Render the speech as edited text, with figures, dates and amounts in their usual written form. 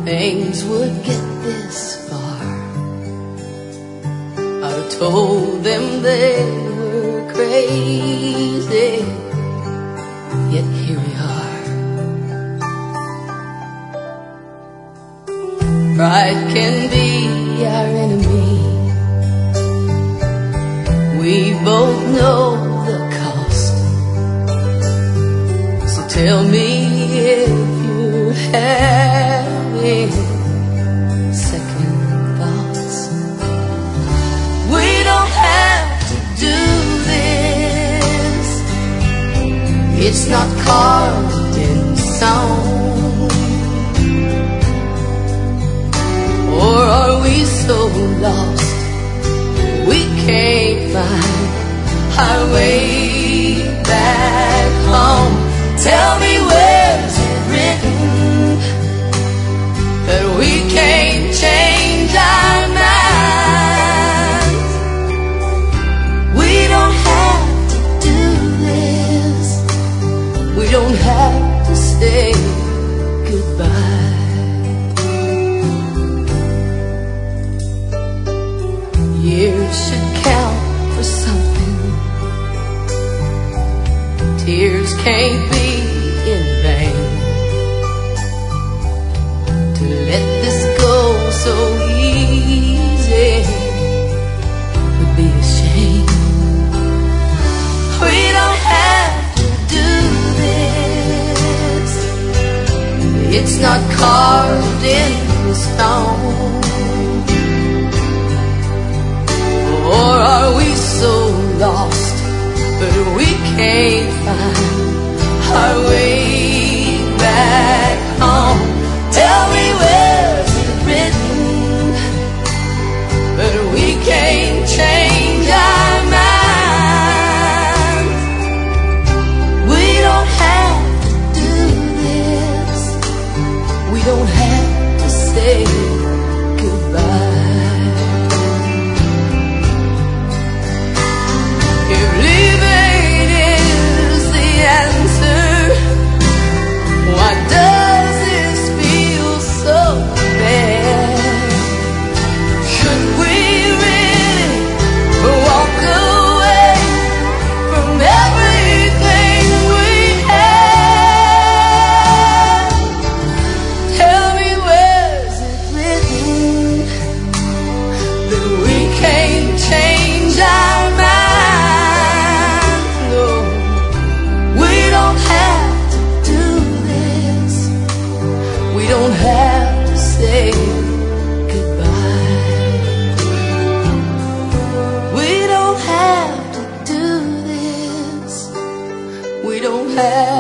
things would get this far, I'd have told them they were crazy. Yet here we are. Pride can be our enemy. We both know the cost. So tell me if you're having second thoughts. We don't have to do this. It's not carved in stone. Or are we so lost we can't find our way back home? Tell me, where's it written that we can't change our minds? We don't have to do this. We don't have to say goodbye. Years should count for something. Tears can't be in vain. To let this go so easy would be a shame. We don't have to do this. It's not carved in stone. Or are we so lost that we can't find our way back home? Tell me, where's it written that we can't change our minds? We don't have to do this. We don't have to say goodbye. We don't have